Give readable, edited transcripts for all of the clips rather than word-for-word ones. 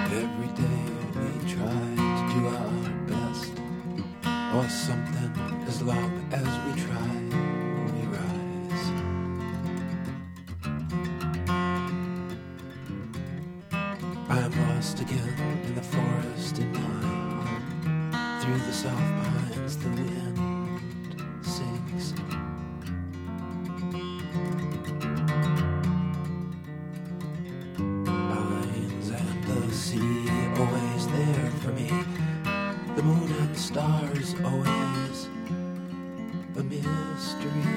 Every day we try to do our best, or something. As long as we try, we rise. I am lost again in the forest in my home. Through the soft pines the wind sings. Pines and the sea always there for me. The moon and stars always a mystery.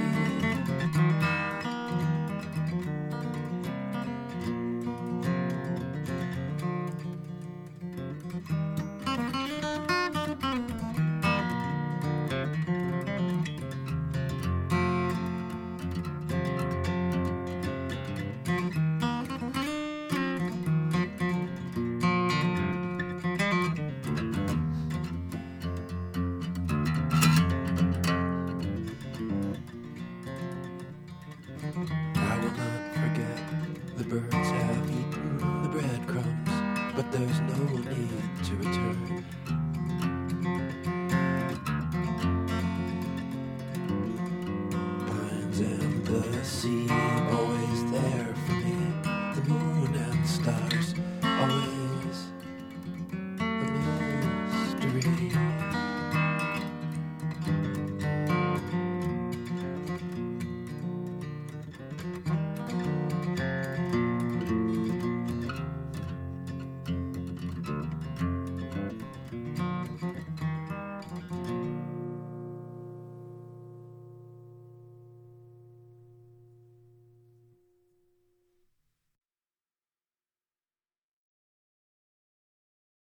I will not forget the birds have eaten the breadcrumbs, but there's no need to return.